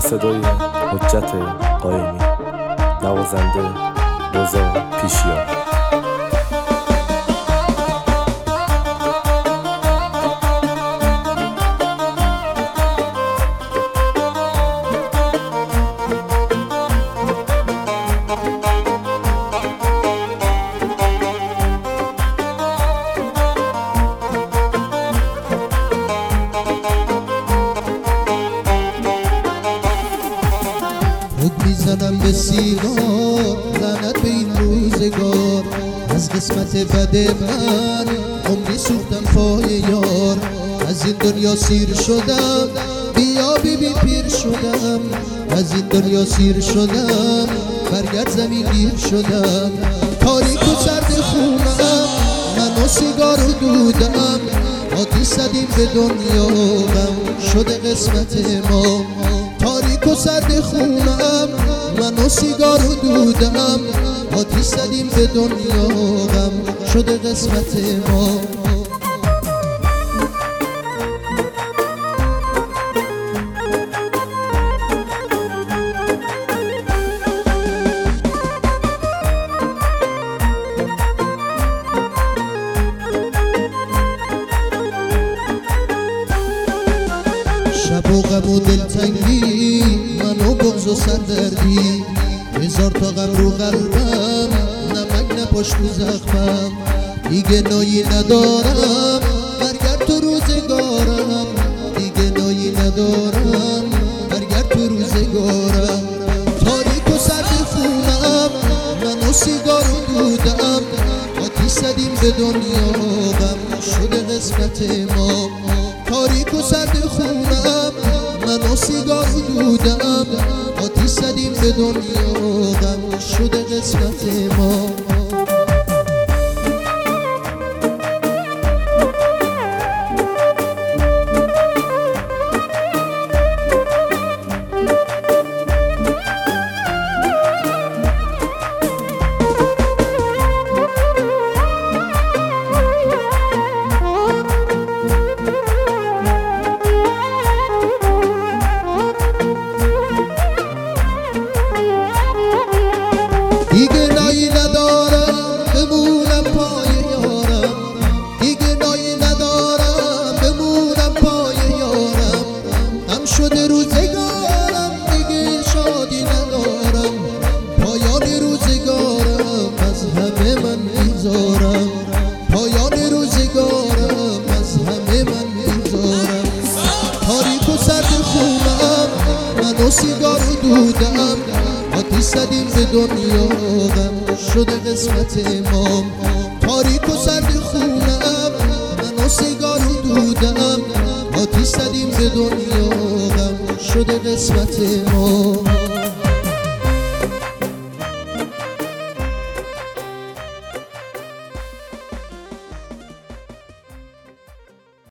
صدای حجت قائمی، نوازنده رضا پیشیار. خود میزنم به سیگار، لعنت به این روزگار. از قسمت بد من عمری سوختم پای یار. از این دنیا سیر شدم، بیا ببین پیر شدم. از این دنیا سیر شدم، برگرد زمین گیر شدم. تاریک و سرد خونم، من و سیگار و دودم. آتیش زدیم به دنیا، غم شده قسمت ما. تاریک و سرد خونم، من و سیگار و دودم. آتیش زدیم به دنیا، غم شده قسمت ما. شب و غم و دلتنگی، من و بغض و سردردی. هزار تا غم رو قلبم، نمک نپاش تو زخمم. دیگه نایی ندارم، برگرد تو روزگارم. دیگه نایی ندارم، برگرد تو روزگارم. تاریک و سرد خونم، من و سیگار و دودم. آتیش زدیم به دنیا، غم شده قسمت ما. تاریک و سرد خونم، من و سیگار و دودم. آتیش زدیم به دنیا، غم شده قسمت ما. دیگه نایی ندارم، بمونم پای یارم. دیگه نایی ندارم، بمونم پای یارم. غم شده روزگارم، دیگه شادی ندارم. پایان روزگارم، از همه من بیزارم. پایان روزگارم، از همه من بیزارم. تاریک و سرد خونم، من و سیگار و دودم. آتیش زدیم به دنیا، غم شده قسمت ما. تاریک و سرد خونم، من و سیگار و دودم. آتیش زدیم به دنیا، غم شده قسمت ما.